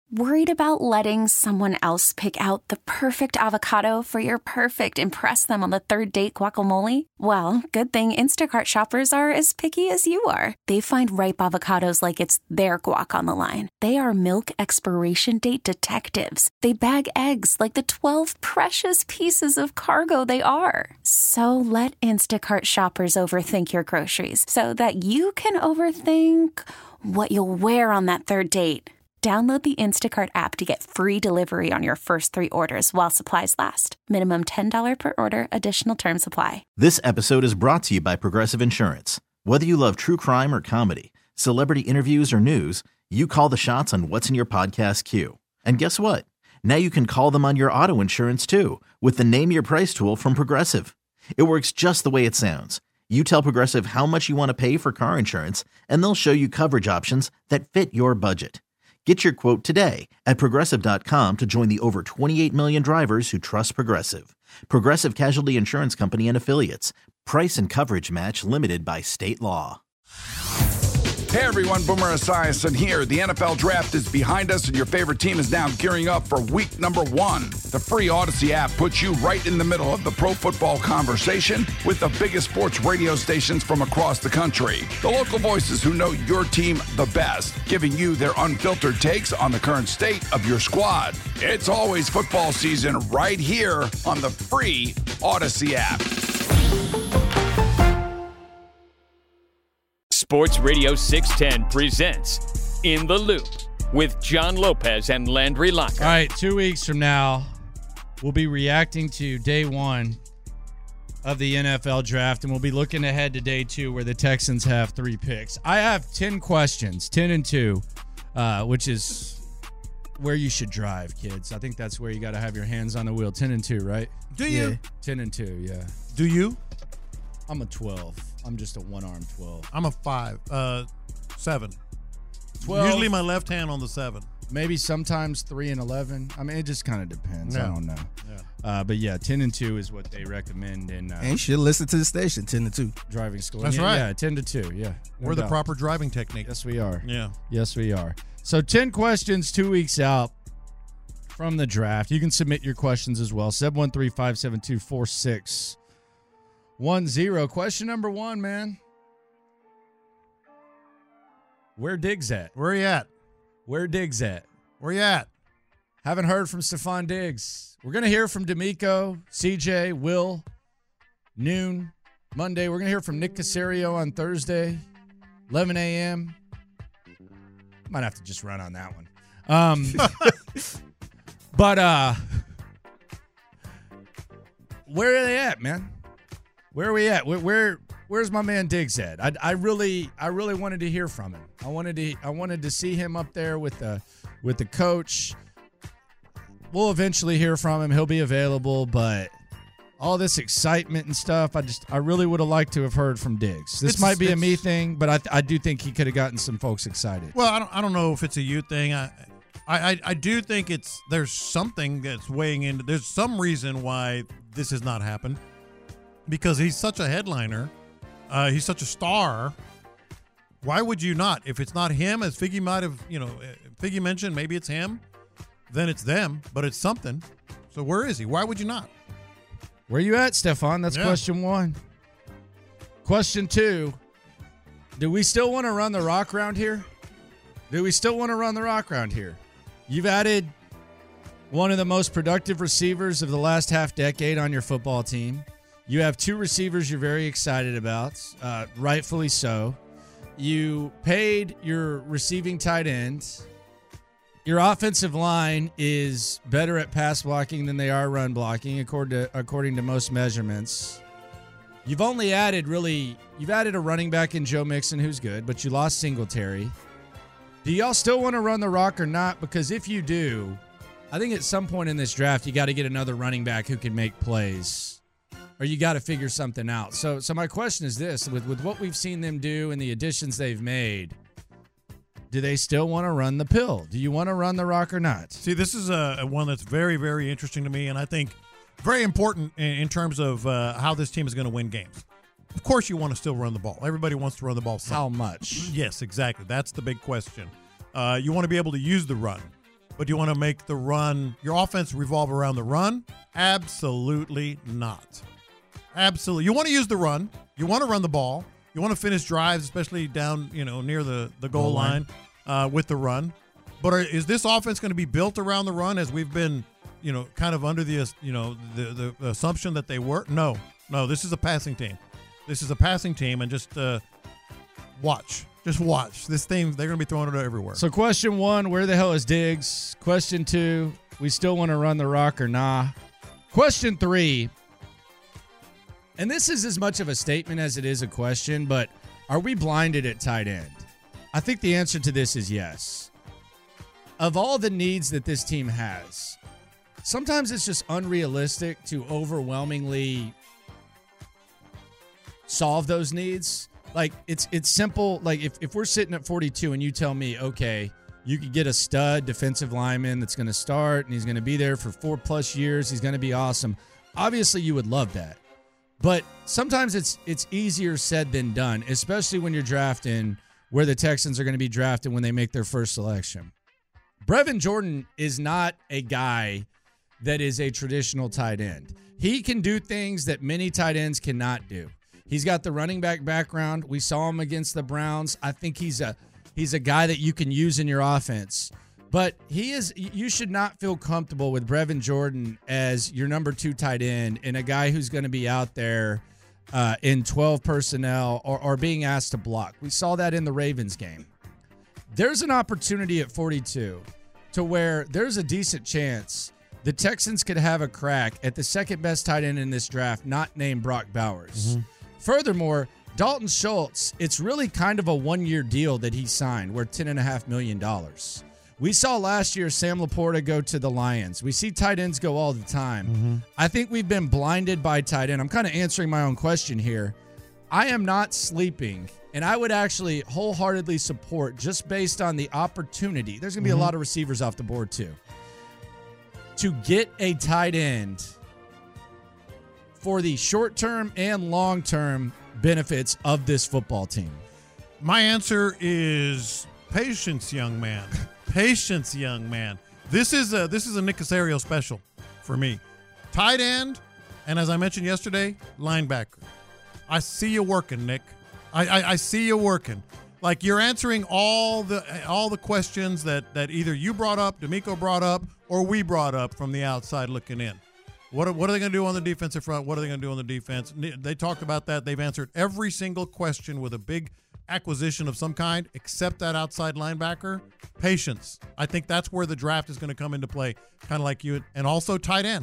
Worried about letting someone else pick out the perfect avocado for your perfect impress them on the third date guacamole? Well, good thing Instacart shoppers are as picky as you are. They find ripe avocados like it's their guac on the line. They are milk expiration date detectives. They bag eggs like the 12 precious pieces of cargo they are. So let Instacart shoppers overthink your groceries so that you can overthink what you'll wear on that third date. Download the Instacart app to get free delivery on your first 3 orders while supplies last. Minimum $10 per order. Additional terms apply. This episode is brought to you by Progressive Insurance. Whether you love true crime or comedy, celebrity interviews or news, you call the shots on what's in your podcast queue. And guess what? Now you can call them on your auto insurance too with the Name Your Price tool from Progressive. It works just the way it sounds. You tell Progressive how much you want to pay for car insurance, and they'll show you coverage options that fit your budget. Get your quote today at Progressive.com to join the over 28 million drivers who trust Progressive. Progressive Casualty Insurance Company and Affiliates. Price and coverage match limited by state law. Hey everyone, Boomer Esiason here. The NFL draft is behind us and your favorite team is now gearing up for week number 1. The free Odyssey app puts you right in the middle of the pro football conversation with the biggest sports radio stations from across the country. The local voices who know your team the best, giving you their unfiltered takes on the current state of your squad. It's always football season right here on the free Odyssey app. Sports Radio 610 presents In the Loop with John Lopez and Landry Locker. All right, 2 weeks from now, we'll be reacting to day 1 of the NFL draft, and we'll be looking ahead to day 2 where the Texans have 3 picks. I have 10 questions, 10 and 2, which is where you should drive, kids. I think that's where you got to have your hands on the wheel. 10 and 2, right? Do you? Yeah, 10 and 2, yeah. Do you? I'm a 12. I'm just a one-arm 12. I'm a 7. 12. Usually my left hand on the 7. Maybe sometimes 3 and 11. I mean, it just kind of depends. Yeah. I don't know. Yeah. But yeah, 10 and 2 is what they recommend in And you should listen to the station, 10 to 2. driving school. That's Yeah, right. Yeah, 10 to 2. Yeah. No We're the doubt. proper driving technique. Yes, we are. Yeah. Yes, we are. So 10 questions 2 weeks out from the draft. You can submit your questions as well. 713-572-4610. Question number 1, man. Where Diggs at? Where you at? Where Diggs at? Where you at? Haven't heard from Stephon Diggs. We're going to hear from D'Amico, CJ, Will, noon, Monday. We're going to hear from Nick Caserio on Thursday, 11 a.m. Might have to just run on that one. But where are they at, man? Where are we at? Where's my man Diggs at? I really wanted to hear from him. I wanted to see him up there with the coach. We'll eventually hear from him. He'll be available, but all this excitement and stuff, I really would have liked to have heard from Diggs. This might be a me thing, but I do think he could have gotten some folks excited. Well, I don't know if it's a you thing. I do think there's something that's weighing in. There's some reason why this has not happened, because he's such a headliner. He's such a star. Why would you not? If it's not him, as Figgy might have, Figgy mentioned, maybe it's him, then it's them, but it's something. So where is he? Why would you not? Where you at, Stephon? That's question 1. Question 2, do we still want to run the rock around here? You've added one of the most productive receivers of the last half decade on your football team. You have 2 receivers you're very excited about, rightfully so. You paid your receiving tight ends. Your offensive line is better at pass blocking than they are run blocking, according to most measurements. You've added a running back in Joe Mixon, who's good, but you lost Singletary. Do y'all still want to run the rock or not? Because if you do, I think at some point in this draft, you got to get another running back who can make plays, or you got to figure something out. So my question is this: with what we've seen them do and the additions they've made, do they still want to run the pill? Do you want to run the rock or not? See, this is a one that's very, very interesting to me, and I think very important in terms of how this team is going to win games. Of course, you want to still run the ball. Everybody wants to run the ball. How much? Yes, exactly. That's the big question. You want to be able to use the run. but you want to make the run, your offense revolve around the run? Absolutely not. Absolutely. You want to use the run. You want to run the ball. You want to finish drives, especially down, near the goal line with the run. But is this offense going to be built around the run as we've been, kind of under the assumption that they were? No. This is a passing team. And just watch. Just watch. This thing, they're going to be throwing it everywhere. So question 1, where the hell is Diggs? Question 2, we still want to run the rock or nah? Question 3, and this is as much of a statement as it is a question, but are we blinded at tight end? I think the answer to this is yes. Of all the needs that this team has, sometimes it's just unrealistic to overwhelmingly solve those needs. Like, it's simple. Like, if we're sitting at 42 and you tell me, okay, you could get a stud defensive lineman that's going to start and he's going to be there for 4+ years, he's going to be awesome. Obviously, you would love that. But sometimes it's easier said than done, especially when you're drafting where the Texans are going to be drafted when they make their first selection. Brevin Jordan is not a guy that is a traditional tight end. He can do things that many tight ends cannot do. He's got the running back background. We saw him against the Browns. I think he's a guy that you can use in your offense. But you should not feel comfortable with Brevin Jordan as your number 2 tight end and a guy who's going to be out there in 12 personnel or being asked to block. We saw that in the Ravens game. There's an opportunity at 42 to where there's a decent chance the Texans could have a crack at the second best tight end in this draft, not named Brock Bowers. Mm-hmm. Furthermore, Dalton Schultz, it's really kind of a 1-year deal that he signed worth $10.5 million. We saw last year Sam Laporta go to the Lions. We see tight ends go all the time. Mm-hmm. I think we've been blinded by tight end. I'm kind of answering my own question here. I am not sleeping, and I would actually wholeheartedly support, just based on the opportunity. There's going to be a lot of receivers off the board too. To get a tight end for the short-term and long-term benefits of this football team. My answer is patience, young man. Patience, young man. This is a Nick Caserio special for me. Tight end, and as I mentioned yesterday, linebacker. I see you working, Nick. I see you working. Like, you're answering all the questions that either you brought up, D'Amico brought up, or we brought up from the outside looking in. What are they going to do on the defensive front? What are they going to do on the defense? They talked about that. They've answered every single question with a big acquisition of some kind, except that outside linebacker. Patience. I think that's where the draft is going to come into play, kind of like you. And also tight end.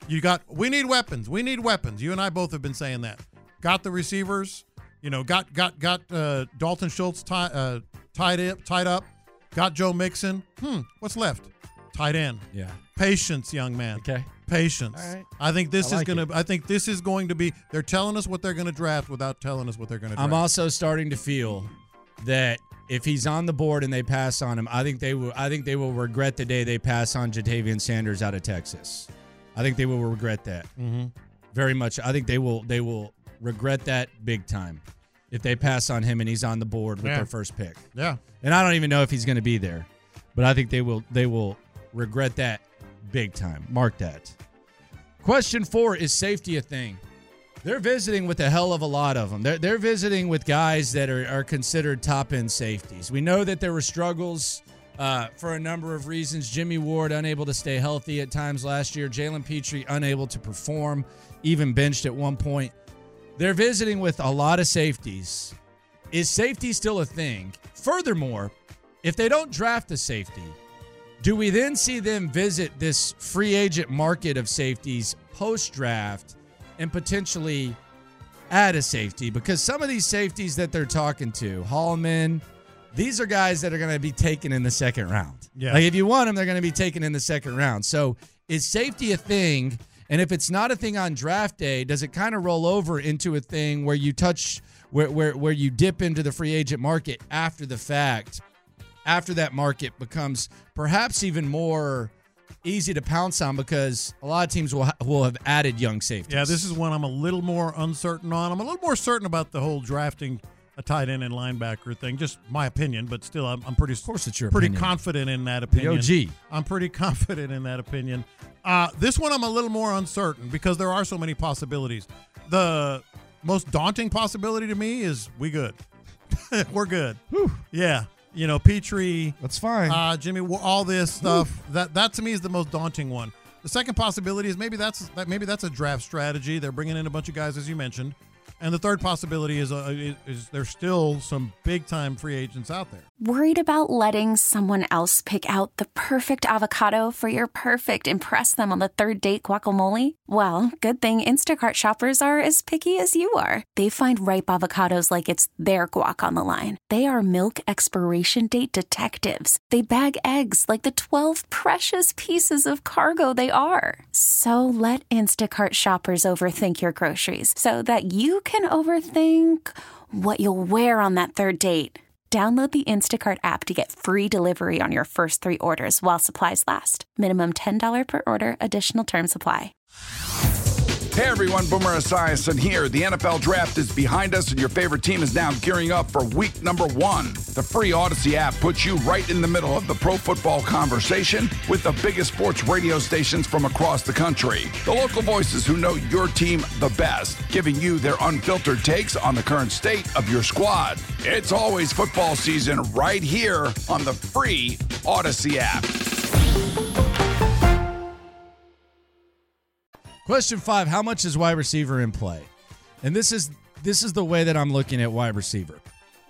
We need weapons. We need weapons. You and I both have been saying that. Got the receivers. Got Dalton Schultz tied up. Got Joe Mixon. What's left? Tight end. Yeah. Patience, young man. Okay. Patience. All right. I think this is going to be. They're telling us what they're going to draft without telling us what they're going to draft. I'm also starting to feel that if he's on the board and they pass on him, I think they will regret the day they pass on Jatavian Sanders out of Texas. I think they will regret that. Mm-hmm. Very much. I think they will regret that big time if they pass on him and he's on the board with their first pick. Yeah. And I don't even know if he's going to be there, but I think they will regret that big time. Mark that. Question 4, is safety a thing? They're visiting with a hell of a lot of them. They're visiting with guys that are considered top-end safeties. We know that there were struggles for a number of reasons. Jimmy Ward unable to stay healthy at times last year. Jalen Petrie unable to perform, even benched at one point. They're visiting with a lot of safeties. Is safety still a thing? Furthermore, if they don't draft a safety, do we then see them visit this free agent market of safeties post-draft and potentially add a safety? Because some of these safeties that they're talking to, Hallman, these are guys that are going to be taken in the second round. Yeah. Like, if you want them, they're going to be taken in the second round. So is safety a thing? And if it's not a thing on draft day, does it kind of roll over into a thing where you touch, where you dip into the free agent market after the fact, after that market becomes perhaps even more easy to pounce on because a lot of teams will have added young safeties? Yeah, this is one I'm a little more uncertain on. I'm a little more certain about the whole drafting a tight end and linebacker thing. Just my opinion, but still, I'm pretty. Of course, it's your pretty opinion. confident in that opinion. The OG. I'm pretty confident in that opinion. This one I'm a little more uncertain because there are so many possibilities. The most daunting possibility to me is we good. We're good. Whew. Yeah. Petrie. That's fine. Jimmy, all this stuff. That to me is the most daunting one. The second possibility is maybe that's a draft strategy. They're bringing in a bunch of guys, as you mentioned. And the third possibility is there's still some big-time free agents out there. Worried about letting someone else pick out the perfect avocado for your perfect impress them on the third date guacamole? Well, good thing Instacart shoppers are as picky as you are. They find ripe avocados like it's their guac on the line. They are milk expiration date detectives. They bag eggs like the 12 precious pieces of cargo they are. So let Instacart shoppers overthink your groceries so that you can overthink what you'll wear on that third date. Download the Instacart app to get free delivery on your first 3 orders while supplies last. Minimum $10 per order. Additional terms apply. Hey everyone, Boomer Esiason here. The NFL Draft is behind us and your favorite team is now gearing up for week number 1. The free Odyssey app puts you right in the middle of the pro football conversation with the biggest sports radio stations from across the country. The local voices who know your team the best, giving you their unfiltered takes on the current state of your squad. It's always football season right here on the free Odyssey app. Question 5, how much is wide receiver in play? And this is the way that I'm looking at wide receiver.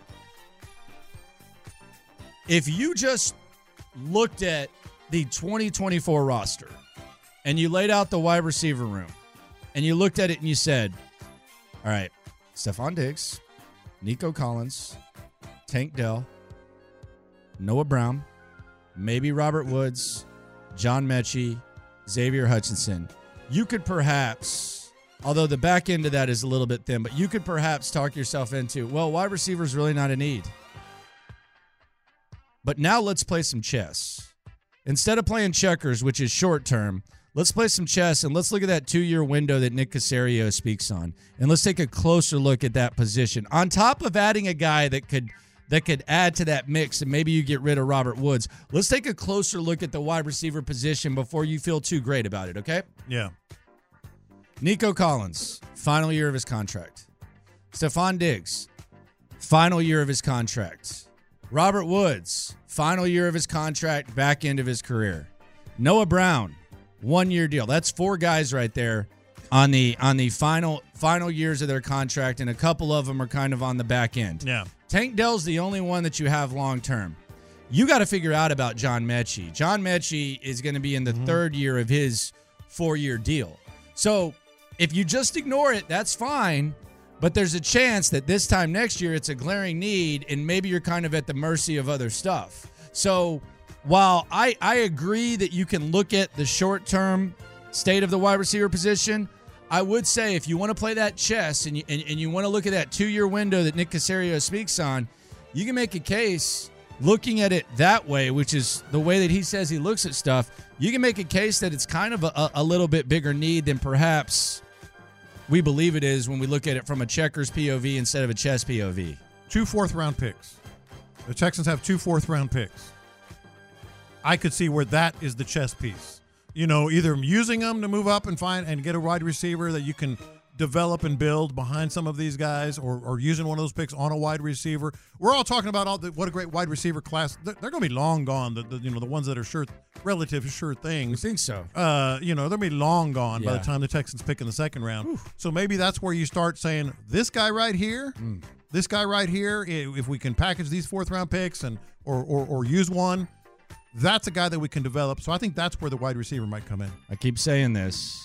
If you just looked at the 2024 roster and you laid out the wide receiver room and you looked at it and you said, all right, Stephon Diggs, Nico Collins, Tank Dell, Noah Brown, maybe Robert Woods, John Mechie, Xavier Hutchinson. You could perhaps, although the back end of that is a little bit thin, but you could perhaps talk yourself into, well, wide receiver is really not a need. But now let's play some chess. Instead of playing checkers, which is short term, let's play some chess and let's look at that 2-year window that Nick Caserio speaks on. And let's take a closer look at that position. On top of adding a guy that could add to that mix, and maybe you get rid of Robert Woods. Let's take a closer look at the wide receiver position before you feel too great about it, okay? Yeah. Nico Collins, final year of his contract. Stephon Diggs, final year of his contract. Robert Woods, final year of his contract, back end of his career. Noah Brown, 1-year deal. That's 4 guys right there on the final years of their contract, and a couple of them are kind of on the back end. Yeah. Tank Dell's the only one that you have long term. You got to figure out about John Mechie. John Mechie is going to be in the 3rd year of his 4-year deal. So if you just ignore it, that's fine. But there's a chance that this time next year it's a glaring need, and maybe you're kind of at the mercy of other stuff. So while I agree that you can look at the short-term state of the wide receiver position, I would say if you want to play that chess and you want to look at that 2-year window that Nick Caserio speaks on, you can make a case looking at it that way, which is the way that he says he looks at stuff. You can make a case that it's kind of a little bit bigger need than perhaps we believe it is when we look at it from a checkers POV instead of a chess POV. 2 4th-round picks. The Texans have 2 4th-round picks. I could see where that is the chess piece. Either using them to move up and find and get a wide receiver that you can develop and build behind some of these guys, or using one of those picks on a wide receiver. We're all talking about what a great wide receiver class. They're going to be long gone. The ones that are relative sure things. I think so. They're going to be long gone by the time the Texans pick in the 2nd round. Whew. So maybe that's where you start saying this guy right here, this guy right here. If we can package these 4th-round picks and or use one. That's a guy that we can develop. So I think that's where the wide receiver might come in. I keep saying this.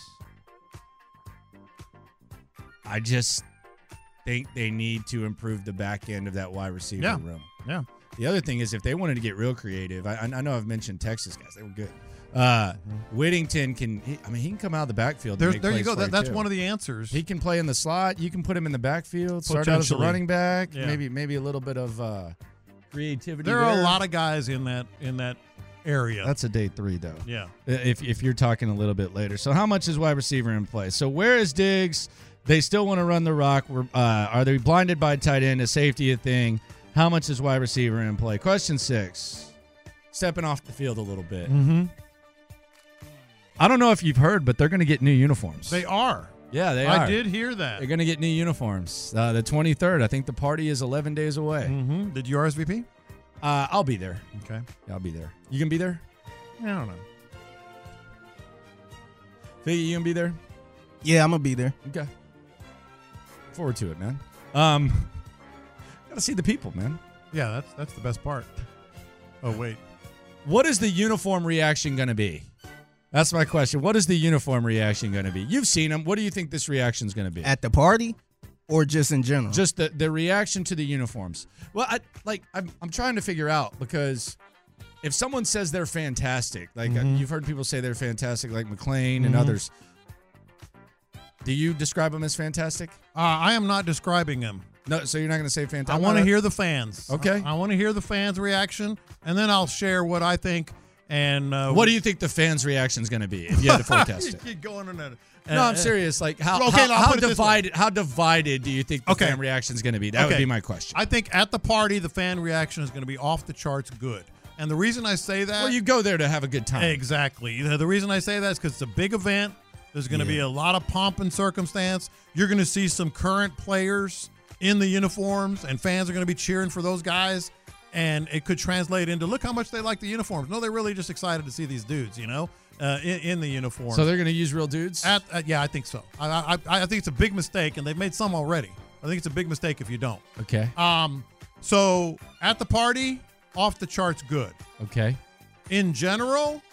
I just think they need to improve the back end of that wide receiver room. Yeah. The other thing is if they wanted to get real creative, I know I've mentioned Texas guys. They were good. Whittington he can come out of the backfield. There you go. That's one of the answers. He can play in the slot. You can put him in the backfield. Start out as a running back. Yeah. Maybe a little bit of creativity. There are a lot of guys in that area. That's a day 3 though. Yeah. If you're talking a little bit later. So how much is wide receiver in play? So where is Diggs? They still want to run the rock. Are they blinded by tight end? Is safety a thing? How much is wide receiver in play? Question 6. Stepping off the field a little bit. Mm-hmm. I don't know if you've heard, but they're going to get new uniforms. They are. Yeah, they are. I did hear that. They're going to get new uniforms. The 23rd. I think the party is 11 days away. Mm-hmm. Did you RSVP? I'll be there. Okay. Yeah, I'll be there. You going to be there? I don't know. Figgy, you going to be there? Yeah, I'm going to be there. Okay. Forward to it, man. Got to see the people, man. Yeah, that's the best part. Oh, wait. What is the uniform reaction going to be? That's my question. What is the uniform reaction going to be? You've seen them. What do you think this reaction is going to be? At the party or just in general? Just the reaction to the uniforms. Well, I'm trying to figure out, because if someone says they're fantastic, like you've heard people say they're fantastic, like McClain and others. Do you describe them as fantastic? I am not describing them. No, so you're not going to say fantastic? I want to hear the fans. Okay. I want to hear the fans' reaction, and then I'll share what I think. And what do you think the fans' reaction is going to be if you had to forecast it? Keep going on that. No, I'm serious. Like how divided do you think the fan reaction is going to be? That would be my question. I think at the party, the fan reaction is going to be off the charts good. And the reason I say that, well, you go there to have a good time. Exactly. The reason I say that is because it's a big event. There's going to be a lot of pomp and circumstance. You're going to see some current players in the uniforms, and fans are going to be cheering for those guys. And it could translate into, look how much they like the uniforms. No, they're really just excited to see these dudes, in the uniforms. So they're going to use real dudes? Yeah, I think so. I think it's a big mistake, and they've made some already. I think it's a big mistake if you don't. Okay. So at the party, off the charts good. Okay. In general,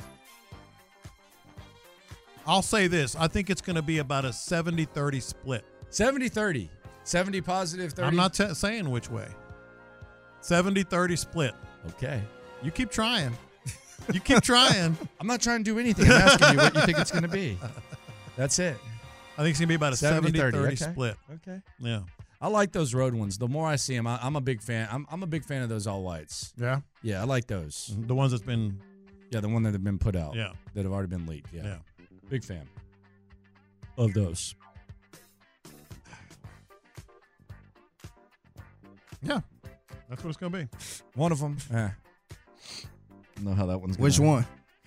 I'll say this. I think it's going to be about a 70-30 split. 70-30. 70 positive, 30? I'm not saying which way. 70-30 split. Okay. You keep trying. You keep trying. I'm not trying to do anything. I'm asking you what you think it's going to be. That's it. I think it's going to be about a 70-30 split. Okay. Yeah. I like those road ones. The more I see them, I'm a big fan. I'm a big fan of those all whites. Yeah? Yeah, I like those. The ones that's been... Yeah, the one that have been put out. Yeah. That have already been leaked. Yeah. Yeah. Big fan of those. Yeah. That's what it's going to be. One of them. I don't know how that one's going. Which one?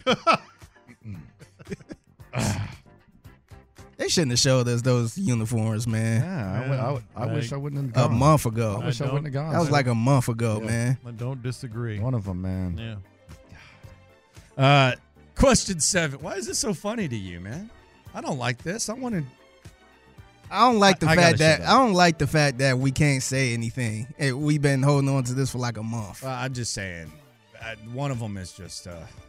They shouldn't have showed us those uniforms, man. Yeah, I wish I wouldn't have gone. A month ago. I wish I wouldn't have gone. That was like a month ago, man. I don't disagree. One of them, man. Yeah. Question 7. Why is this so funny to you, man? I don't like this. I don't like the fact that we can't say anything. We've been holding on to this for like a month. I'm just saying. One of them is just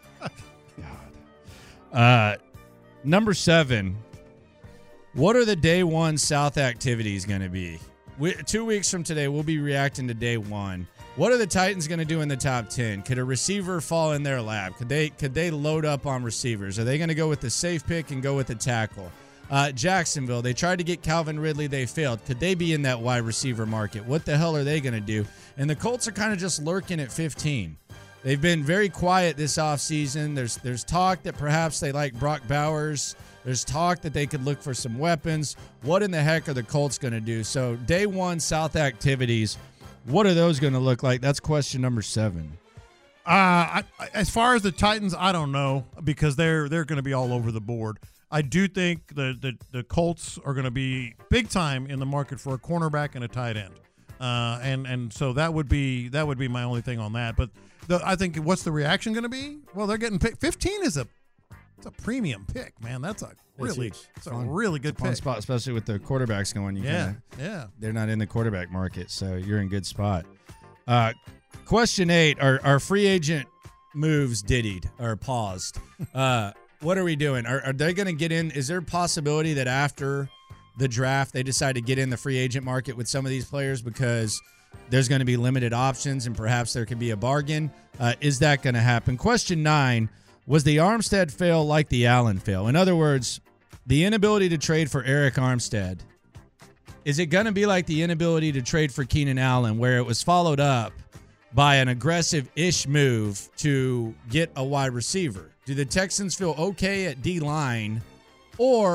God. Number 7. What are the day one South activities going to be? 2 weeks from today, we'll be reacting to day one. What are the Titans going to do in the top 10? Could a receiver fall in their lap? Could they load up on receivers? Are they going to go with the safe pick and go with the tackle? Jacksonville, they tried to get Calvin Ridley. They failed. Could they be in that wide receiver market? What the hell are they going to do? And the Colts are kind of just lurking at 15. They've been very quiet this offseason. There's talk that perhaps they like Brock Bowers. There's talk that they could look for some weapons. What in the heck are the Colts going to do? So day one South activities, what are those going to look like? That's question number 7. As far as the Titans, I don't know, because they're going to be all over the board. I do think the Colts are going to be big time in the market for a cornerback and a tight end, and so that would be my only thing on that. But I think what's the reaction going to be? Well, they're getting picked. 15 is a premium pick, man. That's a really good fun pick spot, especially with the quarterbacks going. They're not in the quarterback market, so you're in good spot. Question 8: Are free agent moves diddied or paused? What are we doing? Are they going to get in? Is there a possibility that after the draft they decide to get in the free agent market with some of these players because there's going to be limited options and perhaps there could be a bargain? Is that going to happen? Question 9: was the Armstead fail like the Allen fail? In other words, the inability to trade for Eric Armstead. Is it going to be like the inability to trade for Keenan Allen, where it was followed up by an aggressive-ish move to get a wide receiver? Do the Texans feel okay at D-line, or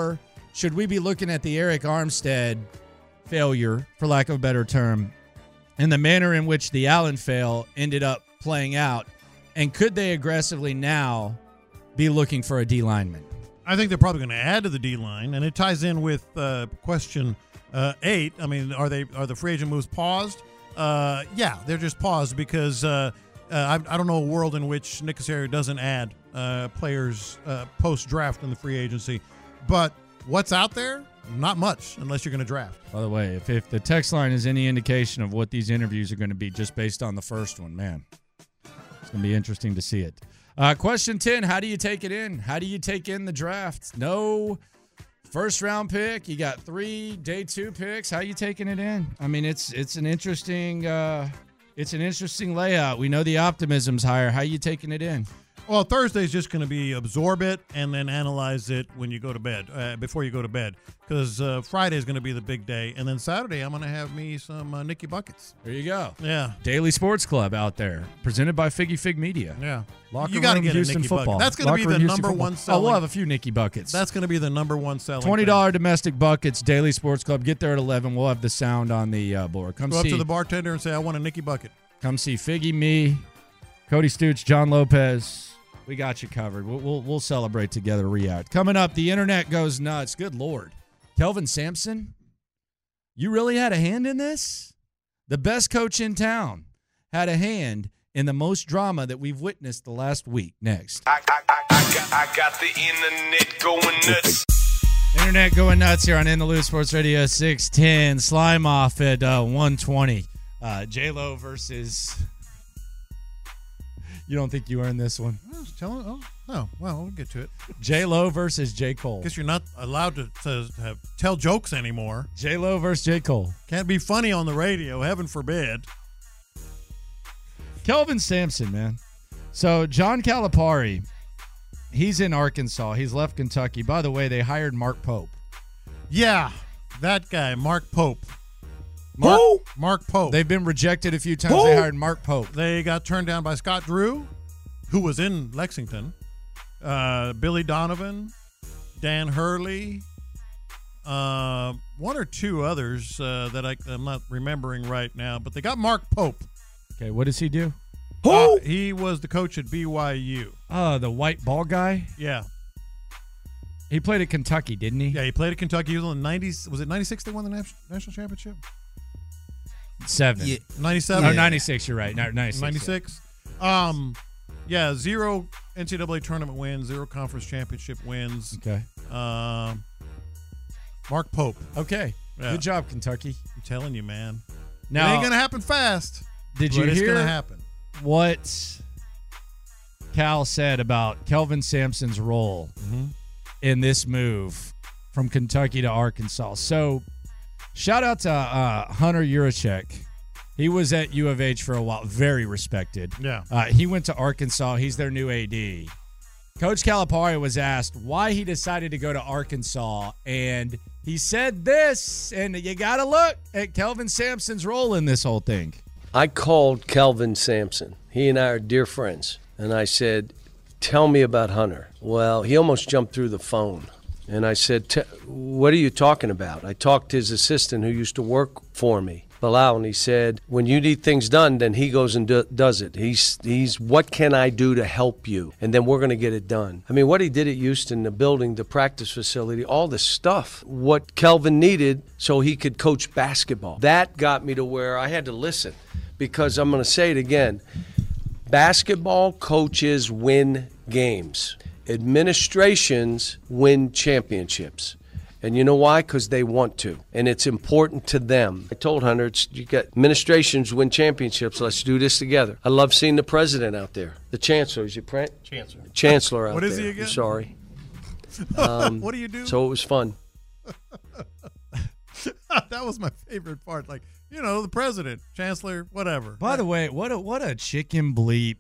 should we be looking at the Eric Armstead failure, for lack of a better term, and the manner in which the Allen fail ended up playing out? And could they aggressively now be looking for a D lineman? I think they're probably going to add to the D line, and it ties in with question 8. I mean, are the free agent moves paused? Yeah, they're just paused because I don't know a world in which Nick Caserio doesn't add players post-draft in the free agency. But what's out there? Not much, unless you're going to draft. By the way, if the text line is any indication of what these interviews are going to be just based on the first one, man, it's going to be interesting to see it. Question 10, how do you take it in? How do you take in the draft? No first-round pick. You got 3 day 2 picks. How are you taking it in? I mean, it's an interesting layout. We know the optimism's higher. How are you taking it in? Well, Thursday's just going to be absorb it and then analyze it when you go to bed, before you go to bed, because Friday is going to be the big day. And then Saturday, I'm going to have me some Nicky Buckets. There you go. Yeah. Daily Sports Club out there, presented by Figgy Fig Media. Yeah. You got to get Houston football. Bucket. That's going to be the number one selling. Oh, we'll have a few Nicky Buckets. That's going to be the number one selling. $20 domestic buckets, Daily Sports Club. Get there at 11. We'll have the sound on the board. Go up to the bartender and say, I want a Nicky Bucket. Come see Figgy, me, Cody Stoots, John Lopez. We got you covered. We'll celebrate together, react. Coming up, the internet goes nuts. Good Lord. Kelvin Sampson, you really had a hand in this? The best coach in town had a hand in the most drama that we've witnessed the last week. Next. I got the internet going nuts. Internet going nuts here on In the Loop Sports Radio 610. Slime off at 120. J-Lo versus... You don't think you earned this one? Well, we'll get to it. J-Lo versus J. Cole. Guess you're not allowed to tell jokes anymore. J-Lo versus J. Cole. Can't be funny on the radio, heaven forbid. Kelvin Sampson, man. So John Calipari, he's in Arkansas. He's left Kentucky. By the way, they hired Mark Pope. Yeah, that guy, Mark Pope. Mark Pope. They've been rejected a few times. Who? They hired Mark Pope. They got turned down by Scott Drew, who was in Lexington, Billy Donovan, Dan Hurley, one or two others that I'm not remembering right now. But they got Mark Pope. Okay, what does he do? He was the coach at BYU. The white ball guy? Yeah. He played at Kentucky, didn't he? Yeah, he played at Kentucky. He was in the 90s. Was it 96 they won the national championship? 7. Yeah. 97? No, 96, you're right. 96. 96? Yeah, 0 NCAA tournament wins, 0 conference championship wins. Okay. Mark Pope. Okay. Yeah. Good job, Kentucky. I'm telling you, man. Now, it ain't going to happen fast. Did you hear it's going to happen. What Cal said about Kelvin Sampson's role in this move from Kentucky to Arkansas? So, shout out to Hunter Yurachek. He was at U of H for a while, very respected. Yeah. He went to Arkansas. He's their new AD. Coach Calipari was asked why he decided to go to Arkansas, and he said this, and you got to look at Kelvin Sampson's role in this whole thing. I called Kelvin Sampson. He and I are dear friends, and I said, tell me about Hunter. Well, he almost jumped through the phone. And I said, what are you talking about? I talked to his assistant who used to work for me, Bilal, and he said, when you need things done, then he goes and does it. He's what can I do to help you? And then we're going to get it done. I mean, what he did at Houston, the building, the practice facility, all the stuff, what Kelvin needed so he could coach basketball. That got me to where I had to listen, because I'm going to say it again. Basketball coaches win games. Administrations win championships. And you know why? Because they want to. And it's important to them. I told Hunter, you got administrations win championships. Let's do this together. I love seeing the president out there. The chancellor. Is he Chancellor out there. What is he again? I'm sorry. What do you do? So it was fun. That was my favorite part. Like, you know, the president, chancellor, whatever. By the way, what a chicken bleep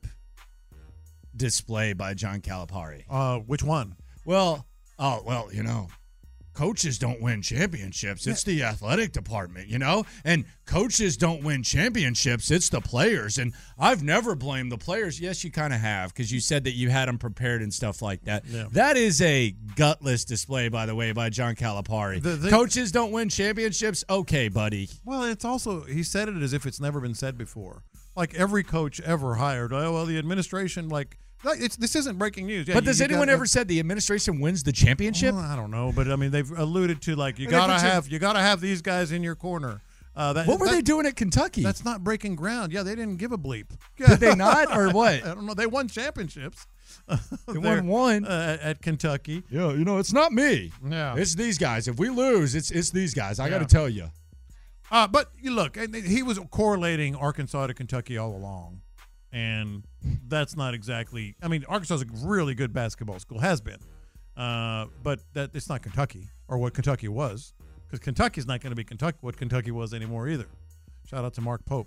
display by John Calipari. Which one? Well, you know, coaches don't win championships. It's the athletic department, and coaches don't win championships. It's the players. And I've never blamed the players. Yes, you kind of have, because you said that you had them prepared and stuff like that. Yeah. That is a gutless display, by the way, by John Calipari. Coaches don't win championships. Okay, buddy. Well, it's also, he said it as if it's never been said before. Like every coach ever hired. Oh, well, the administration, this isn't breaking news. Yeah, but does anyone ever said the administration wins the championship? Well, I don't know, but I mean they've alluded to you gotta have these guys in your corner. What were they doing at Kentucky? That's not breaking ground. Yeah, they didn't give a bleep. Did they not, or what? I don't know. They won championships. They won one at Kentucky. Yeah, it's not me. Yeah, it's these guys. If we lose, it's these guys. I got to tell you. But you look, he was correlating Arkansas to Kentucky all along. And that's not exactly – I mean, Arkansas is a really good basketball school, has been. But it's not Kentucky or what Kentucky was, because Kentucky's not going to be what Kentucky was anymore either. Shout out to Mark Pope.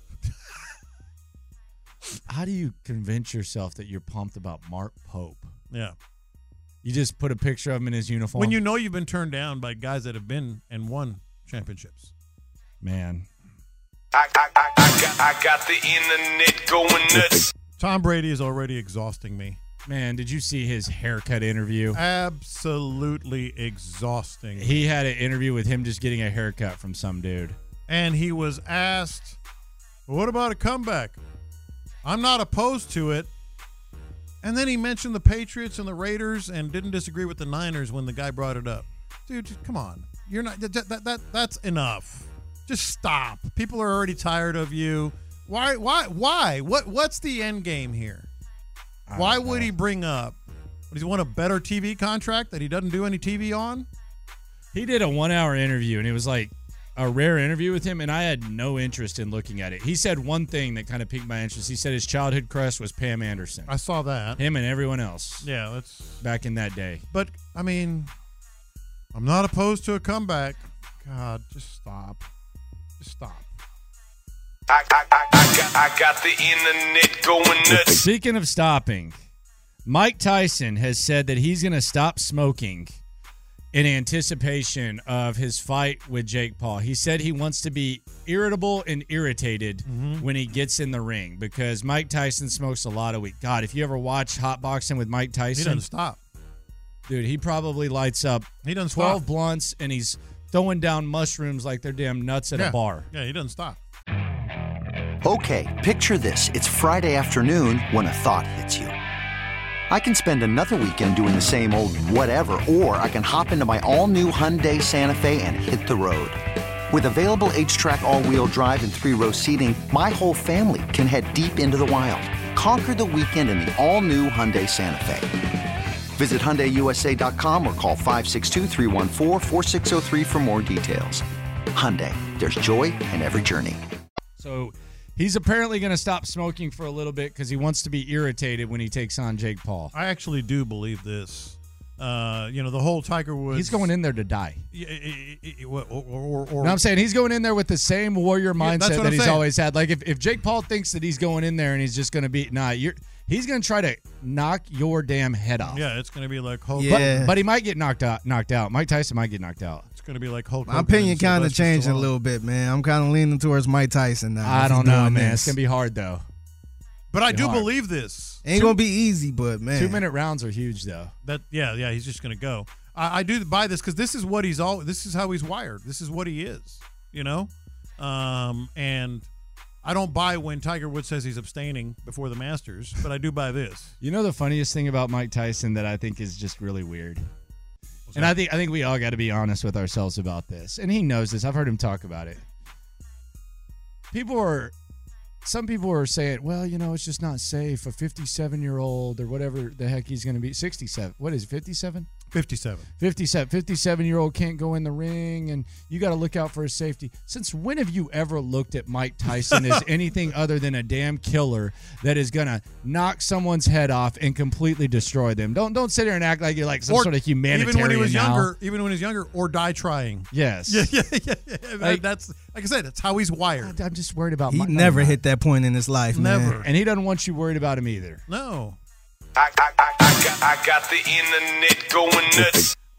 How do you convince yourself that you're pumped about Mark Pope? Yeah. You just put a picture of him in his uniform? When you know you've been turned down by guys that have been and won championships. Man. I got the internet going nuts. Tom Brady is already exhausting me. Man, did you see his haircut interview? Absolutely exhausting. He had an interview with him just getting a haircut from some dude. And he was asked, what about a comeback? I'm not opposed to it. And then he mentioned the Patriots and the Raiders and didn't disagree with the Niners when the guy brought it up. Dude, come on. You're not that's enough. Just stop. People are already tired of you. Why? What's the end game here? Why would he bring up? Does he want a better TV contract that he doesn't do any TV on? He did a 1-hour interview, and it was like a rare interview with him, and I had no interest in looking at it. He said one thing that kind of piqued my interest. He said his childhood crush was Pam Anderson. I saw that. Him and everyone else. Yeah, that's back in that day. But, I mean, I'm not opposed to a comeback. God, just stop. Just stop. I got the internet going nuts. Speaking of stopping, Mike Tyson has said that he's going to stop smoking in anticipation of his fight with Jake Paul. He said he wants to be irritable and irritated when he gets in the ring because Mike Tyson smokes a lot of weed. God, if you ever watch Hot Boxing with Mike Tyson. He doesn't stop. Dude, he probably lights up 12 blunts and he's throwing down mushrooms like they're damn nuts at a bar. Yeah, he doesn't stop. Okay, picture this. It's Friday afternoon when a thought hits you. I can spend another weekend doing the same old whatever, or I can hop into my all-new Hyundai Santa Fe and hit the road. With available H-Track all-wheel drive and 3-row seating, my whole family can head deep into the wild. Conquer the weekend in the all-new Hyundai Santa Fe. Visit HyundaiUSA.com or call 562-314-4603 for more details. Hyundai, there's joy in every journey. So he's apparently going to stop smoking for a little bit because he wants to be irritated when he takes on Jake Paul. I actually do believe this. The whole Tiger Woods. He's going in there to die. No, I'm saying he's going in there with the same warrior mindset that he's always had. Like if Jake Paul thinks that he's going in there and he's just going to be he's going to try to knock your damn head off. Yeah, it's going to be like Hulk. Yeah. But he might get knocked out. Mike Tyson might get knocked out. It's going to be like Hulk. My opinion kind of changed a little bit, man. I'm kind of leaning towards Mike Tyson now. I don't know, man. It's going to be hard, though. But I do believe this. Ain't going to be easy, but, man. 2-minute rounds are huge, though. Yeah, he's just going to go. I do buy this because this is what this is how he's wired. This is what he is, and I don't buy when Tiger Woods says he's abstaining before the Masters, but I do buy this. You know the funniest thing about Mike Tyson that I think is just really weird? And I think we all got to be honest with ourselves about this. And he knows this. I've heard him talk about it. Some people are saying, well, it's just not safe. A 57-year-old or whatever the heck he's going to be. 67. What is it, 57? 57. 57-year-old can't go in the ring, and you got to look out for his safety. Since when have you ever looked at Mike Tyson as anything other than a damn killer that is going to knock someone's head off and completely destroy them? Don't sit here and act like you're like some sort of humanitarian even when he was now. Even when he was younger, or die trying. Yes. Yeah. That's like I said. That's how he's wired. I'm just worried about. He never hit that point in his life. Never, man. And he doesn't want you worried about him either. No. I got the internet going nuts.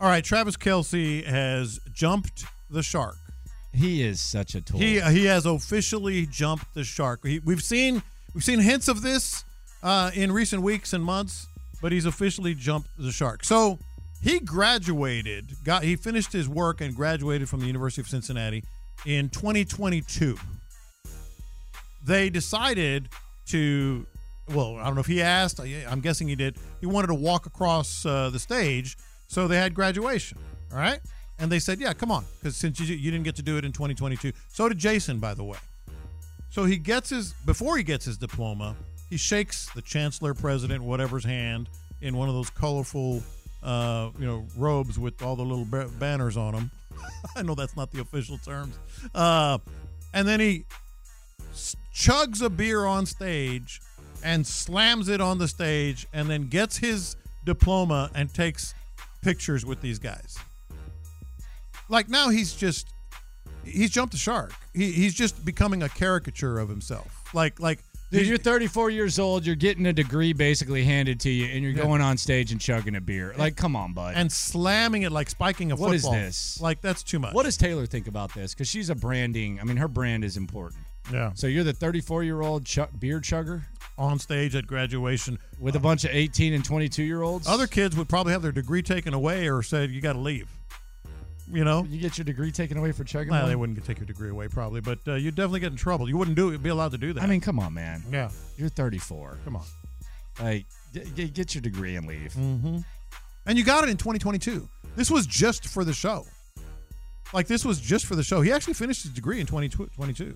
All right, Travis Kelce has jumped the shark. He is such a tool. He has officially jumped the shark. We've seen hints of this in recent weeks and months, but he's officially jumped the shark. So he graduated, he finished his work and graduated from the University of Cincinnati in 2022. They decided to, well, I don't know if he asked. I'm guessing he did. He wanted to walk across the stage, so they had graduation. All right, and they said, "Yeah, come on," because since you didn't get to do it in 2022, so did Jason, by the way. So before he gets his diploma, he shakes the chancellor, president, whatever's hand in one of those colorful, robes with all the little banners on them. I know that's not the official terms. And then he chugs a beer on stage and slams it on the stage, and then gets his diploma and takes pictures with these guys. Like, now he's jumped the shark. He's just becoming a caricature of himself. Like dude, you're 34 years old. You're getting a degree basically handed to you, and you're going on stage and chugging a beer. Like, come on, bud. And slamming it like spiking a football. What is this? Like, that's too much. What does Taylor think about this? Because she's her brand is important. Yeah. So you're the 34-year-old beer chugger? On stage at graduation. With a bunch of 18 and 22-year-olds? Other kids would probably have their degree taken away or said, you got to leave. You know? You get your degree taken away for chugging? Well, they wouldn't take your degree away probably, but you'd definitely get in trouble. You wouldn't be allowed to do that. I mean, come on, man. Yeah. You're 34. Come on. Like, get your degree and leave. Mm-hmm. And you got it in 2022. This was just for the show. Like, this was just for the show. He actually finished his degree in 2022.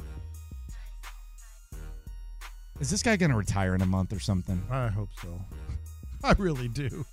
Is this guy going to retire in a month or something? I hope so. I really do.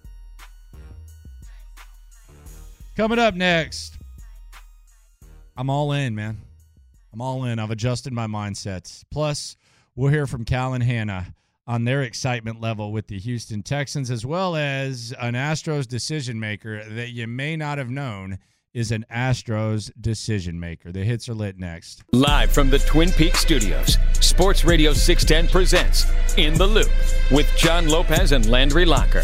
Coming up next, I'm all in, man. I'm all in. I've adjusted my mindset. Plus, we'll hear from Cal and Hannah on their excitement level with the Houston Texans, as well as an Astros decision maker that you may not have known is an Astros decision maker. The hits are lit next. Live from the Twin Peaks studios, Sports Radio 610 presents In the Loop with John Lopez and Landry Locker.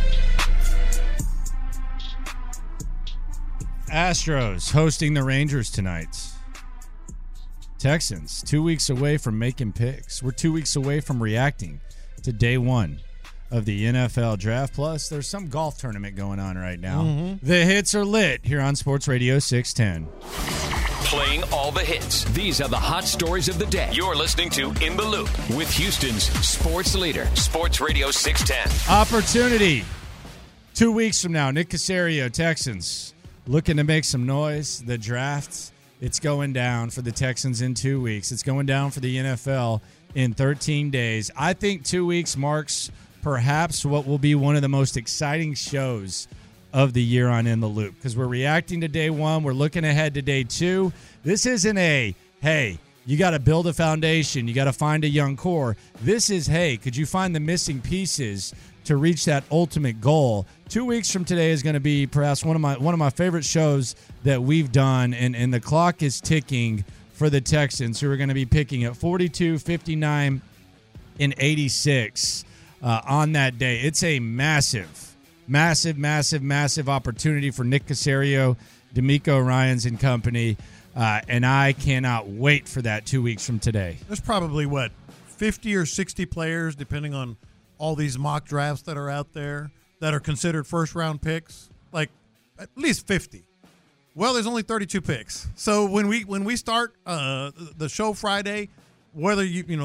Astros hosting the Rangers tonight. Texans 2 weeks away from making picks. We're 2 weeks away from reacting to day one of the NFL draft. Plus, there's some golf tournament going on right now. Mm-hmm. The hits are lit here on Sports Radio 610. Playing all the hits. These are the hot stories of the day. You're listening to In the Loop with Houston's sports leader, Sports Radio 610. Opportunity. 2 weeks from now, Nick Caserio, Texans, looking to make some noise. The draft, it's going down for the Texans in 2 weeks. It's going down for the NFL in 13 days. I think 2 weeks marks perhaps what will be one of the most exciting shows of the year on In the Loop, because we're reacting to day one. We're looking ahead to day two. This isn't hey, you got to build a foundation. You got to find a young core. This is, hey, could you find the missing pieces to reach that ultimate goal? 2 weeks from today is going to be perhaps one of my favorite shows that we've done, and the clock is ticking for the Texans, who are going to be picking at 42, 59, and 86 on that day. It's a massive opportunity for Nick Caserio, D'Amico Ryans and company, and I cannot wait for that 2 weeks from today. There's probably, 50 or 60 players, depending on all these mock drafts that are out there, that are considered first-round picks, like at least 50. Well, there's only 32 picks. So when we start the show Friday, whether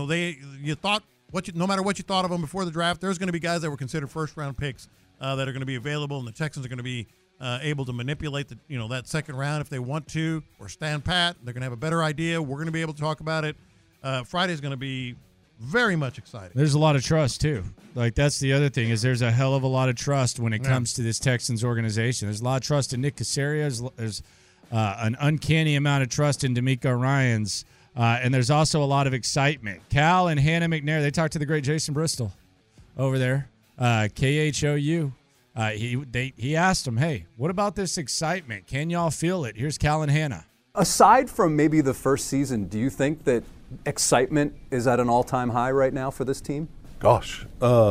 no matter what you thought of them before the draft, there's going to be guys that were considered first-round picks that are going to be available, and the Texans are going to be able to manipulate that second round if they want to, or stand pat. They're going to have a better idea. We're going to be able to talk about it. Friday's going to be very much exciting. There's a lot of trust, too. Like, that's the other thing, is there's a hell of a lot of trust when it comes to this Texans organization. There's a lot of trust in Nick Caserio. There's an uncanny amount of trust in D'Amico Ryans. And there's also a lot of excitement. Cal and Hannah McNair, they talked to the great Jason Bristol over there, KHOU. He asked them, hey, what about this excitement? Can y'all feel it? Here's Cal and Hannah. Aside from maybe the first season, do you think that excitement is at an all-time high right now for this team? Gosh,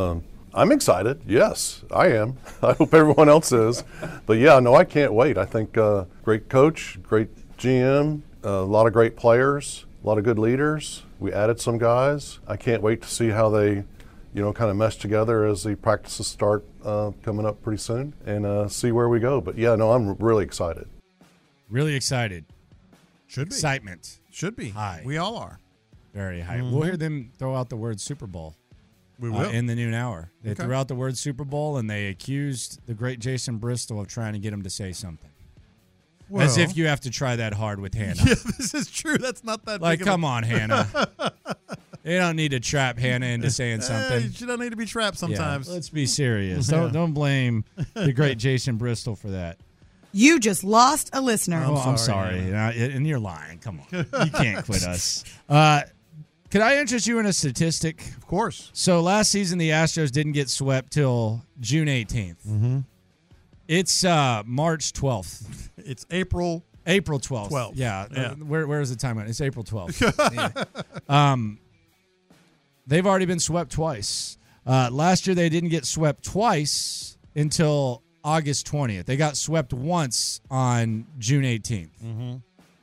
I'm excited. Yes, I am. I hope everyone else is. But yeah, no, I can't wait. I think great coach, great GM, a lot of great players, a lot of good leaders. We added some guys. I can't wait to see how they, kind of mesh together as the practices start coming up pretty soon and see where we go. But yeah, no, I'm really excited. Really excited. Should be. Excitement. Should be. High. We all are. Very high. Mm-hmm. We'll hear them throw out the word Super Bowl. We will. In the noon hour. They Okay. threw out the word Super Bowl, and they accused the great Jason Bristol of trying to get him to say something. Well, As if you have to try that hard with Hannah. Yeah, this is true. That's not that Like, big of come on, Hannah. You don't need to trap Hannah into saying something. You don't need to be trapped sometimes. Yeah, let's be serious. Yeah. Don't blame the great Jason Bristol for that. You just lost a listener. I'm sorry. And you're lying. Come on. You can't quit us. Could I interest you in a statistic? Of course. So last season, the Astros didn't get swept till June 18th. Mm-hmm. It's March 12th. It's April 12th. 12th. Yeah. Where is the time? It's April 12th. Yeah. They've already been swept twice. Last year, they didn't get swept twice until August 20th. They got swept once on June 18th. Mm-hmm.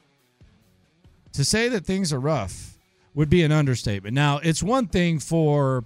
To say that things are rough would be an understatement. Now, it's one thing for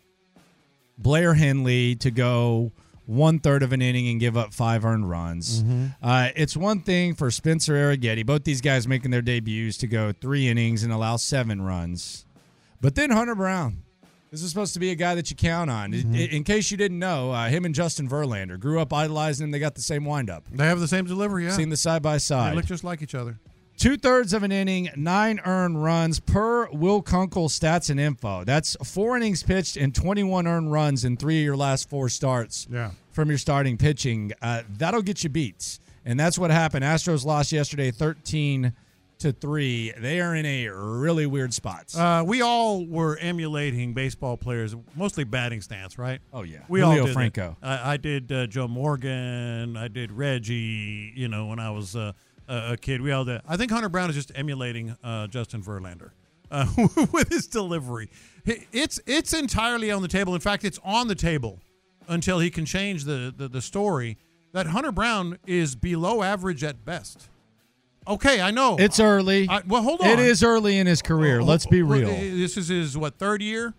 Blair Henley to go 1/3 of an inning and give up 5 earned runs. Mm-hmm. It's one thing for Spencer Arrighetti, both these guys making their debuts, to go 3 innings and allow 7 runs. But then Hunter Brown. This is supposed to be a guy that you count on. Mm-hmm. In case you didn't know, him and Justin Verlander grew up idolizing him. They got the same windup. They have the same delivery, yeah. Seen the side-by-side. They look just like each other. 2/3 of an inning, 9 earned runs per Will Kunkel Stats and Info. That's 4 innings pitched and 21 earned runs in 3 of your last 4 starts from your starting pitching. That'll get you beat. And that's what happened. Astros lost yesterday 13-3. They are in a really weird spot. We all were emulating baseball players, mostly batting stance, right? Oh, yeah. We Julio all did Franco. I did Joe Morgan. I did Reggie, when I was a kid. We all did. I think Hunter Brown is just emulating Justin Verlander with his delivery. It's entirely on the table. In fact, it's on the table until he can change the story that Hunter Brown is below average at best. Okay, I know. It's early. Well, hold on. It is early in his career. Let's be real. This is his, 3rd year?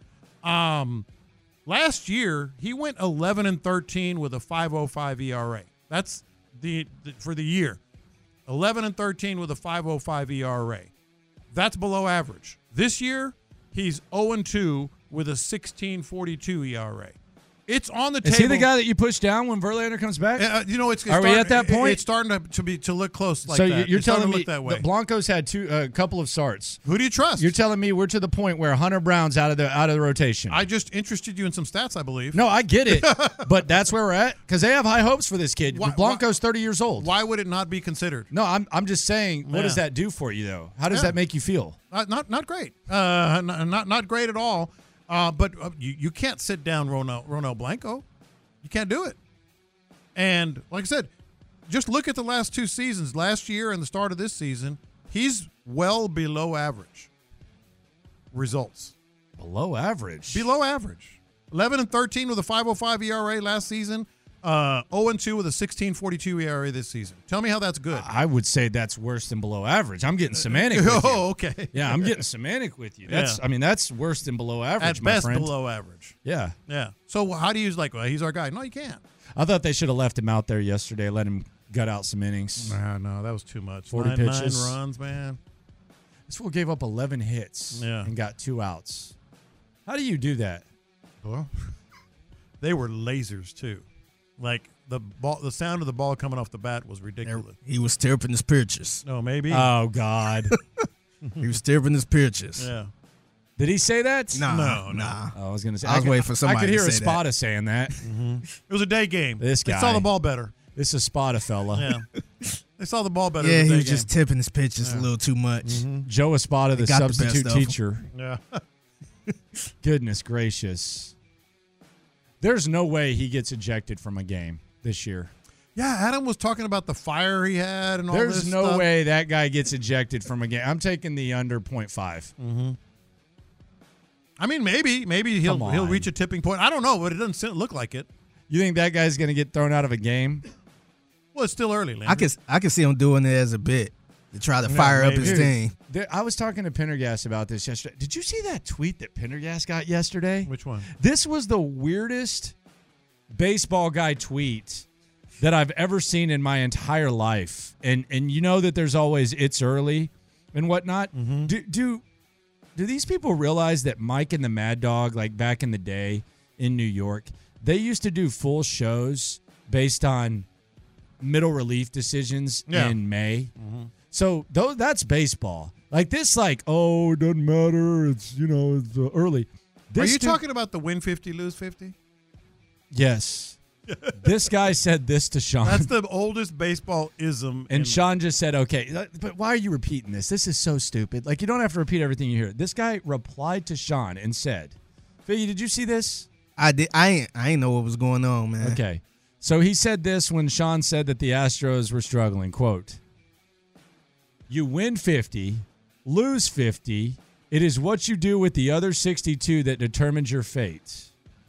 Last year, he went 11-13 with a 5.05 ERA. That's for the year. 11-13 with a 5.05 ERA. That's below average. This year, he's 0-2 with a 16.42 ERA. It's on the table. Is he the guy that you push down when Verlander comes back? It's Are we at that point? It's starting to look close like so that. You're it's telling me look that way. the Blancos had a couple of starts. Who do you trust? You're telling me we're to the point where Hunter Brown's out of the rotation. I just interested you in some stats, I believe. No, I get it, but that's where we're at because they have high hopes for this kid. Blanco's 30 years old. Why would it not be considered? No, I'm just saying. What does that do for you though? How does that make you feel? Not great. Not great at all. But you can't sit down Ronel Blanco. You can't do it. And like I said, just look at the last 2 seasons. Last year and the start of this season, he's well below average results. Below average? Below average. 11-13 with a 5.05 ERA last season. 0-2 with a 16.42 ERA this season. Tell me how that's good. I would say that's worse than below average. I'm getting semantic with you. Oh, okay. Yeah, I'm getting semantic with you. That's worse than below average, At my best, friend. below average. Yeah. Yeah. So how do you use he's our guy? No, you can't. I thought they should have left him out there yesterday, let him gut out some innings. No, that was too much. 40 pitches. 9 runs, man. This fool gave up 11 hits and got 2 outs. How do you do that? Well, they were lasers, too. Like, the sound of the ball coming off the bat was ridiculous. He was tipping his pitches. No, maybe. Oh, God. He was tipping his pitches. Yeah. Did he say that? No. Oh, I was going to say. I was waiting for somebody I could hear to say Espada saying that. Mm-hmm. It was a day game. This guy. They saw the ball better. This is Espada fella. Yeah. They saw the ball better. Yeah, in the he day was game. just tipping his pitches a little too much. Mm-hmm. Joe Espada, the substitute teacher. Yeah. Goodness gracious. There's no way he gets ejected from a game this year. Yeah, Adam was talking about the fire he had and all this There's no stuff. way that guy gets ejected from a game. I'm taking the under 0.5. Mm-hmm. I mean, maybe he'll reach a tipping point. I don't know, but it doesn't look like it. You think that guy's going to get thrown out of a game? Well, it's still early, Landry. I can see him doing it as a bit to try to fire up his team. I was talking to Pendergast about this yesterday. Did you see that tweet that Pendergast got yesterday? Which one? This was the weirdest baseball guy tweet that I've ever seen in my entire life. And you know that there's always it's early and whatnot. Mm-hmm. Do these people realize that Mike and the Mad Dog, like back in the day in New York, they used to do full shows based on middle relief decisions in May? Mm-hmm. So that's baseball. Like this, it doesn't matter. It's it's early. Are you talking about the win 50, lose 50? Yes. This guy said this to Sean. That's the oldest baseball ism. And Sean just said, okay, but why are you repeating this? This is so stupid. Like, you don't have to repeat everything you hear. This guy replied to Sean and said, Figgy, did you see this? I did. I ain't know what was going on, man. Okay. So he said this when Sean said that the Astros were struggling. Quote, "You win 50, lose 50. It is what you do with the other 62 that determines your fate.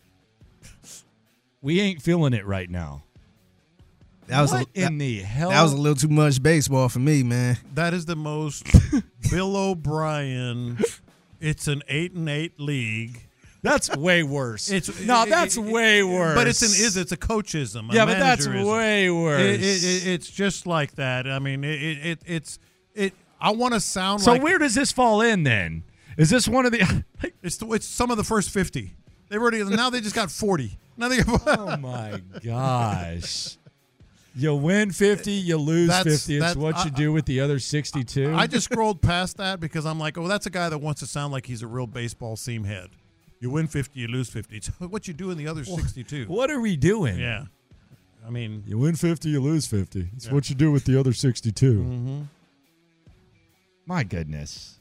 We ain't feeling it right now." What in the hell? That was a little too much baseball for me, man. That is the most Bill O'Brien. It's an 8-8 league. That's way worse. That's way worse. But it's a coachism. Yeah, but that's way worse. It's just like that. I mean, it's. I want to sound so like. So where does this fall in then? Is this one of the? It's some of the first 50. Now they just got 40. Now they. Oh my gosh. You win 50, you lose 50. It's what you do with the other 62. I just scrolled past that because I'm like, that's a guy that wants to sound like he's a real baseball seam head. You win 50, you lose 50. It's what you do in the other 62. What are we doing? Yeah. I mean. You win 50, you lose 50. It's what you do with the other 62. Mm-hmm. My goodness.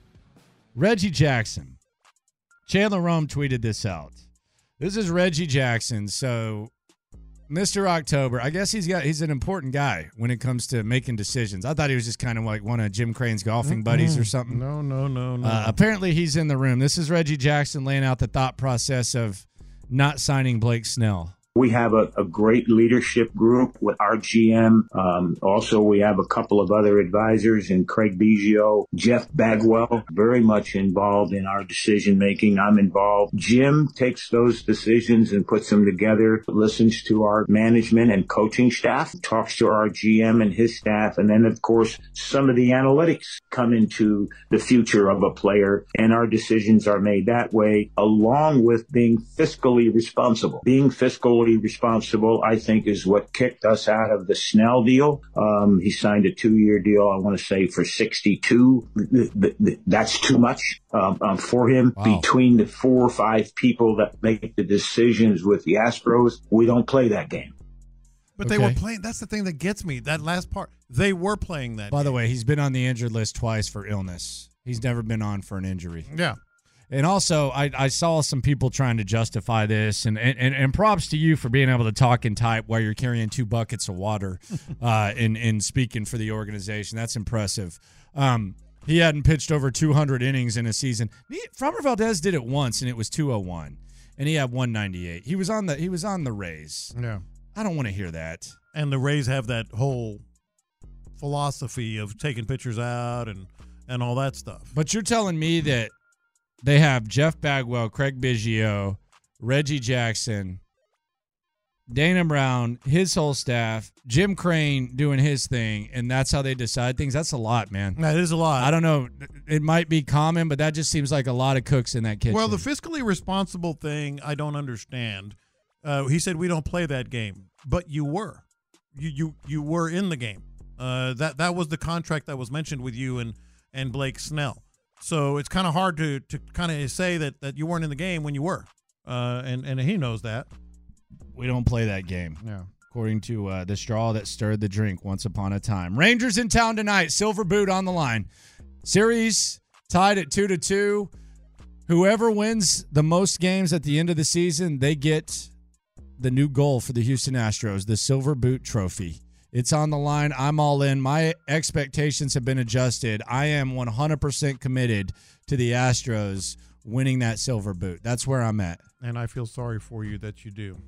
Reggie Jackson. Chandler Rome tweeted this out. This is Reggie Jackson. So, Mr. October, I guess he's an important guy when it comes to making decisions. I thought he was just kind of like one of Jim Crane's golfing buddies or something. No. Apparently, he's in the room. This is Reggie Jackson laying out the thought process of not signing Blake Snell. We have a great leadership group with our GM. Also, we have a couple of other advisors in Craig Biggio, Jeff Bagwell, very much involved in our decision making. I'm involved. Jim takes those decisions and puts them together, listens to our management and coaching staff, talks to our GM and his staff. And then, of course, some of the analytics come into the future of a player, and our decisions are made that way, along with being fiscally responsible. Being fiscally responsible, I think, is what kicked us out of the Snell deal. He signed a 2-year deal, I want to say, for 62. That's too much for him. Wow. Between the 4 or 5 people that make the decisions with the Astros, we don't play that game. But they were playing. That's the thing that gets me. That last part. They were playing that. By the way, he's been on the injured list twice for illness. He's never been on for an injury. Yeah. And also, I saw some people trying to justify this, and props to you for being able to talk and type while you're carrying 2 buckets of water in speaking for the organization. That's impressive. He hadn't pitched over 200 innings in a season. Framber Valdez did it once, and it was 201, and he had 198. He was on the Rays. Yeah. I don't want to hear that. And the Rays have that whole philosophy of taking pitchers out and all that stuff. But you're telling me that they have Jeff Bagwell, Craig Biggio, Reggie Jackson, Dana Brown, his whole staff, Jim Crane doing his thing, and that's how they decide things. That's a lot, man. That is a lot. I don't know. It might be common, but that just seems like a lot of cooks in that kitchen. Well, the fiscally responsible thing, I don't understand. He said we don't play that game, but you were. You were in the game. That was the contract that was mentioned with you and Blake Snell. So it's kind of hard to kind of say that you weren't in the game when you were, and he knows that. We don't play that game. Yeah. According to the straw that stirred the drink once upon a time. Rangers in town tonight. Silver boot on the line. Series tied at 2-2. Whoever wins the most games at the end of the season, they get the new goal for the Houston Astros, the Silver Boot Trophy. It's on the line. I'm all in. My expectations have been adjusted. I am 100% committed to the Astros winning that silver boot. That's where I'm at. And I feel sorry for you that you do.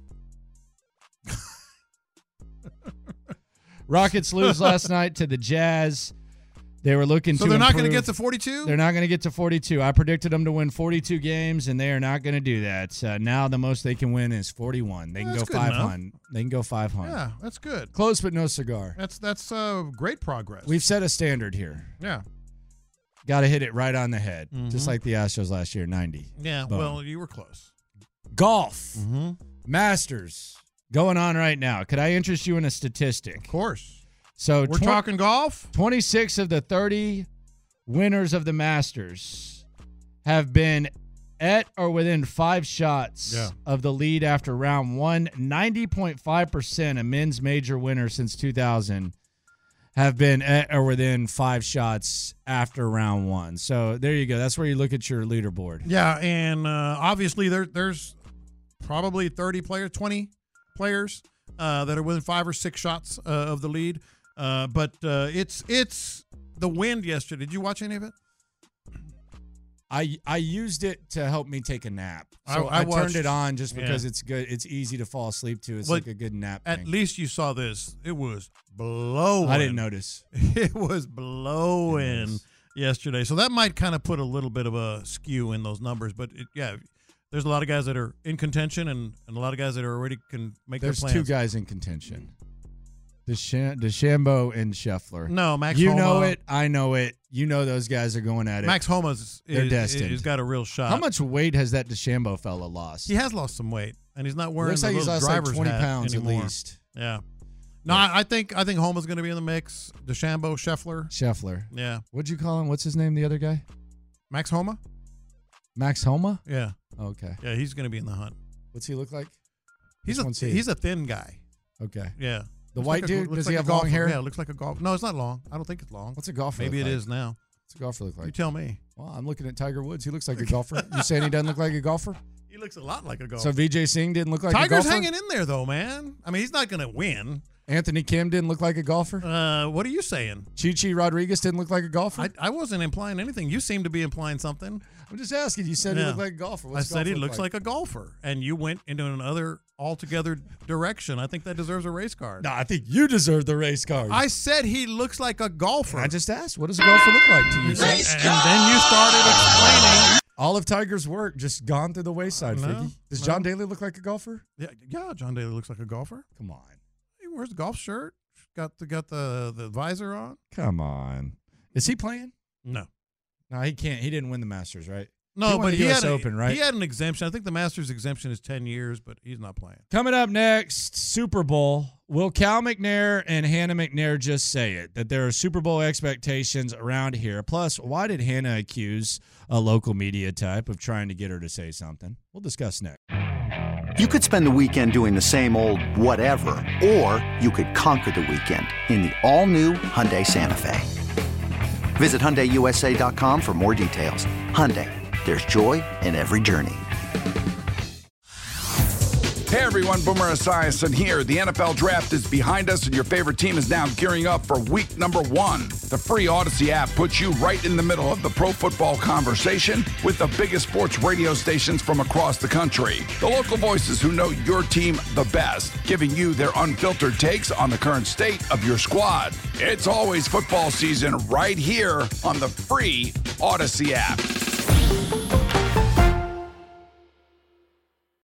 Rockets lose last night to the Jazz. They were looking to So they're not going to improve. get to 42? They're not going to get to 42. I predicted them to win 42 games, and they are not going to do that. Now the most they can win is 41. They can go 500. They can go 500. Yeah, that's good. Close but no cigar. That's great progress. We've set a standard here. Yeah. Got to hit it right on the head, just Mhm. like the Astros last year, 90. Yeah, Boom. well, you were close. Golf. Mm-hmm. Masters going on right now. Could I interest you in a statistic? Of course. So We're talking golf? 26 of the 30 winners of the Masters have been at or within 5 shots of the lead after round 1. 90.5% of men's major winners since 2000 have been at or within 5 shots after round 1. So there you go. That's where you look at your leaderboard. Yeah, and obviously there's probably 30 players, 20 players that are within 5 or 6 shots of the lead. But it's the wind yesterday. Did you watch any of it? I used it to help me take a nap. So I I turned watched- it on just because yeah. it's good. It's easy to fall asleep to. It's Well, like a good nap At thing. least you saw this. It was blowing. I didn't notice. It was blowing yesterday. So that might kind of put a little bit of a skew in those numbers. But, there's a lot of guys that are in contention and a lot of guys that are already can make There's their plans. 2 guys in contention. DeChambeau and Scheffler. No, Max You Homa. know it. I know it. You know those guys are going at it. Max Homa's They're destined. He's got a real shot. How much weight has that DeChambeau fella lost? He has lost some weight, and he's not wearing Looks the like he's little lost like driver's 20 hat pounds at anymore. least. Yeah. No, I think Homa's going to be in the mix. DeChambeau, Scheffler. Yeah. What'd you call him? What's his name, the other guy? Max Homa? Max Homa? Yeah. Okay. Yeah, he's going to be in the hunt. What's he look like? He's Which one's he? a thin guy. Okay. Yeah. The Looks white like dude? looks Does like he a have long golfer. hair? Yeah, looks like a golfer. No, it's not long. I don't think it's long. What's a golfer Maybe look it like? is now. What's a golfer look like? You tell me. Well, I'm looking at Tiger Woods. He looks like a golfer. You saying he doesn't look like a golfer? He looks a lot like a golfer. So Vijay Singh didn't look like a Tiger's golfer? hanging in there, though, man. I mean, he's not going to win. Anthony Kim didn't look like a golfer? What are you saying? Chi Rodriguez didn't look like a golfer? I wasn't implying anything. You seem to be implying something. I'm just asking. You said he looked like a golfer. I What's said he golf look looks like a golfer, and you went into another altogether direction. I think that deserves a race card. No, I think you deserve the race card. I said he looks like a golfer. I just asked, what does a golfer look like to you? And then you started explaining. All of Tiger's work just gone through the wayside, No, Figgy. Does no. John Daly look like a golfer? Yeah, John Daly looks like a golfer. Come on. He wears a golf shirt. Got the visor on. Come on. Is he playing? No. No, he can't. He didn't win the Masters, right? No, won but the he US had Open, right? He had an exemption. I think the Masters exemption is 10 years, but he's not playing. Coming up next, Super Bowl. Will Cal McNair and Hannah McNair just say it, that there are Super Bowl expectations around here? Plus, why did Hannah accuse a local media type of trying to get her to say something? We'll discuss next. You could spend the weekend doing the same old whatever, or you could conquer the weekend in the all-new Hyundai Santa Fe. Visit HyundaiUSA.com for more details. Hyundai, there's joy in every journey. Hey everyone, Boomer Esiason here. The NFL Draft is behind us and your favorite team is now gearing up for week number 1. The free Odyssey app puts you right in the middle of the pro football conversation with the biggest sports radio stations from across the country. The local voices who know your team the best, giving you their unfiltered takes on the current state of your squad. It's always football season right here on the free Odyssey app.